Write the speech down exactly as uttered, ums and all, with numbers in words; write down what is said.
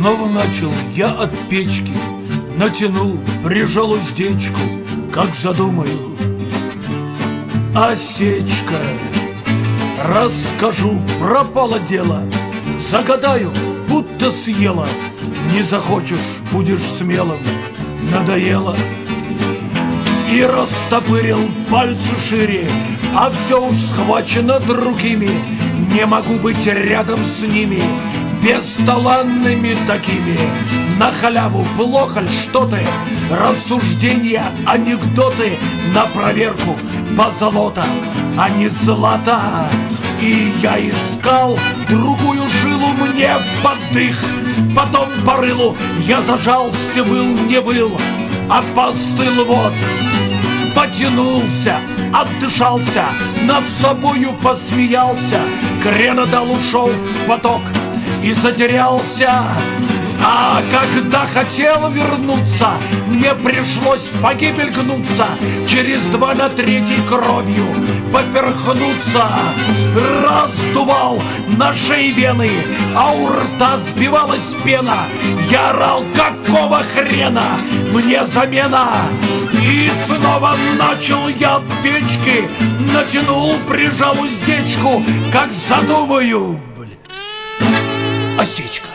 Снова начал я от печки, натянул, прижал уздечку, как задумаю. Осечка. Расскажу, пропало дело, загадаю, будто съела. Не захочешь, будешь смелым, надоело. И растопырил пальцы шире, а все уж схвачено другими. Не могу быть рядом с ними, бесталанными такими. На халяву плохо ль что ты? Рассуждения, анекдоты на проверку позолота, а не злата. И я искал другую жилу мне в поддых. Потом по рылу я зажался, выл, не выл, а постыл вот. Потянулся, отдышался, над собою посмеялся. Кренодал ушел в поток и затерялся. А когда хотел вернуться, мне пришлось в погибель гнуться, через два на третий кровью поперхнуться. Раздувал на шее вены, а у рта сбивалась пена. Я орал: какого хрена мне замена? И снова начал я от печки, натянул, прижал уздечку, как задумаю. Блин. Осечка.